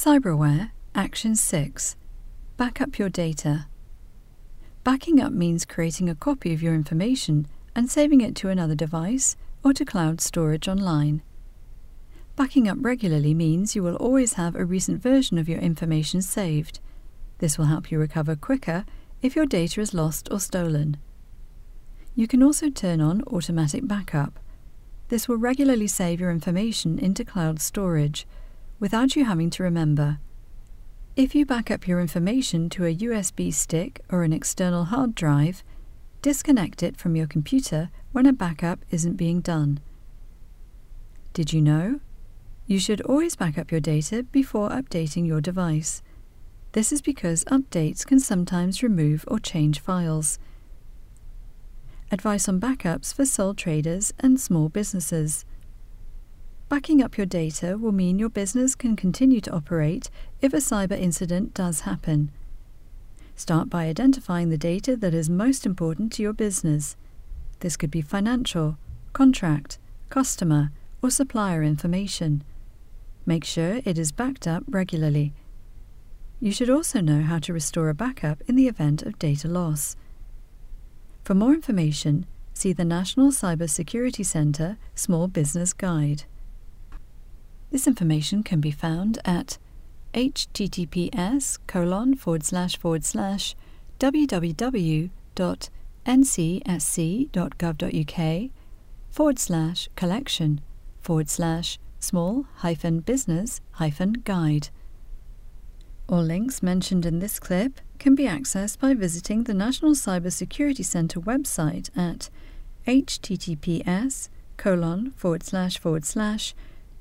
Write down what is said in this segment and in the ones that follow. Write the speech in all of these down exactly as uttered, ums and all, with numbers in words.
Cyberware Action six. Back up your data. Backing up means creating a copy of your information and saving it to another device or to cloud storage online. Backing up regularly means you will always have a recent version of your information saved. This will help you recover quicker if your data is lost or stolen. You can also turn on automatic backup. This will regularly save your information into cloud storage without you having to remember. If you back up your information to a U S B stick or an external hard drive, disconnect it from your computer when a backup isn't being done. Did you know? You should always back up your data before updating your device. This is because updates can sometimes remove or change files. Advice on backups for sole traders and small businesses. Backing up your data will mean your business can continue to operate if a cyber incident does happen. Start by identifying the data that is most important to your business. This could be financial, contract, customer, or supplier information. Make sure it is backed up regularly. You should also know how to restore a backup in the event of data loss. For more information, see the National Cyber Security Center Small Business Guide. This information can be found at https colon forward slash forward slash www.ncsc.gov.uk forward slash collection forward slash small hyphen business hyphen guide. All links mentioned in this clip can be accessed by visiting the National Cyber Security Center website at https colon forward slash forward slash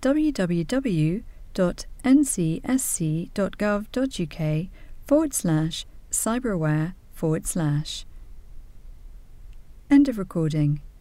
www.ncsc.gov.uk forward slash cyberware forward slash. End of recording.